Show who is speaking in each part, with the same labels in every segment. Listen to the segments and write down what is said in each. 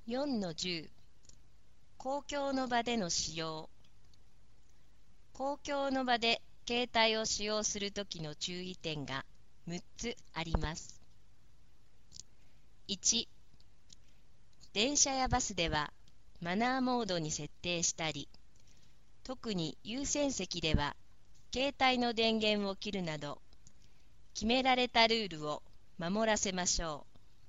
Speaker 1: 4-10公共の場での使用。公共の場で携帯を使用するときの注意点が6つあります。1、電車やバスではマナーモードに設定したり、特に優先席では携帯の電源を切るなど、決められたルールを守らせましょ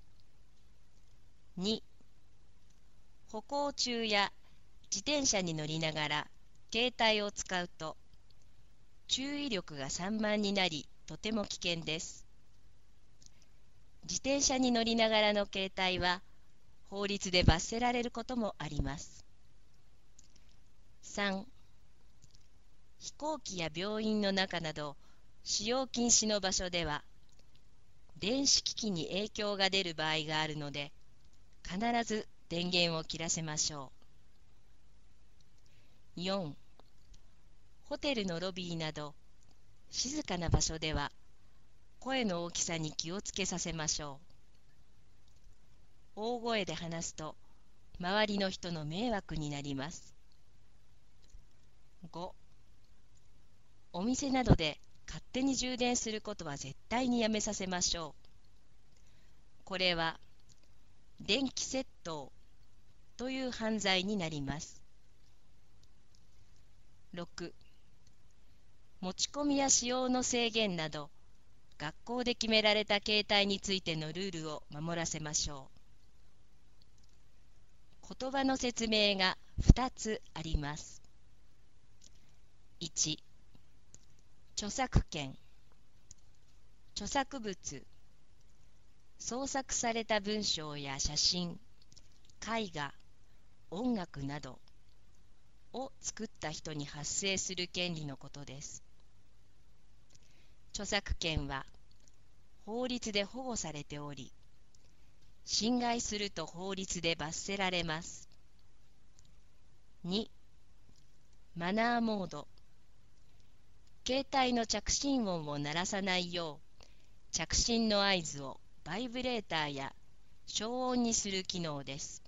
Speaker 1: う。2、歩行中や自転車に乗りながら携帯を使うと注意力が散漫になりとても危険です。自転車に乗りながらの携帯は法律で罰せられることもあります。3、飛行機や病院の中など使用禁止の場所では電子機器に影響が出る場合があるので必ず電源を切らせましょう。4、ホテルのロビーなど静かな場所では声の大きさに気をつけさせましょう。大声で話すと周りの人の迷惑になります。5、お店などで勝手に充電することは絶対にやめさせましょう。これは電気窃盗という犯罪になります。6、持ち込みや使用の制限など学校で決められた携帯についてのルールを守らせましょう。言葉の説明が2つあります。1、著作権。著作物、創作された文章や写真、絵画、音楽などを作った人に発生する権利のことです。著作権は法律で保護されており、侵害すると法律で罰せられます。2、マナーモード。携帯の着信音を鳴らさないよう、着信の合図をバイブレーターや消音にする機能です。